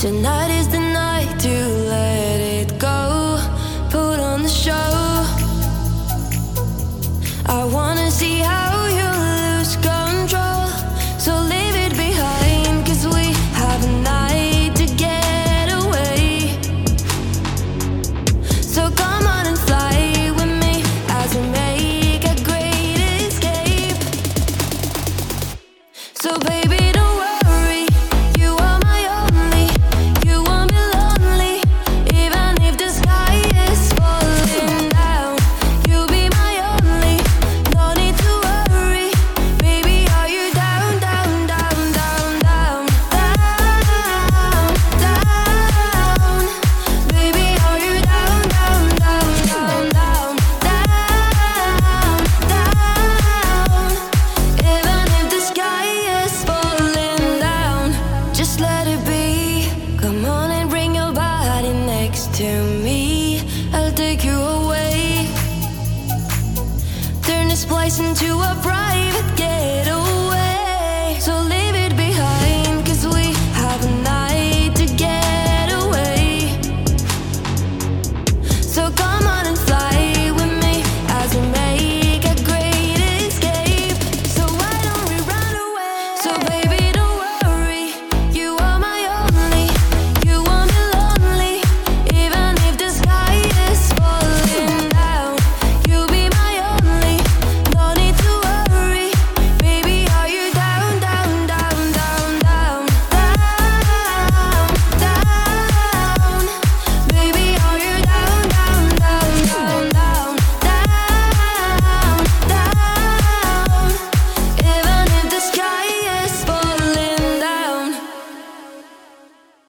Tonight is the night to let it go. Put on the show. I wanna see how you lose control. So leave it behind, 'cause we have a night to get away. So come on and fly with me as we make a great escape. So baby,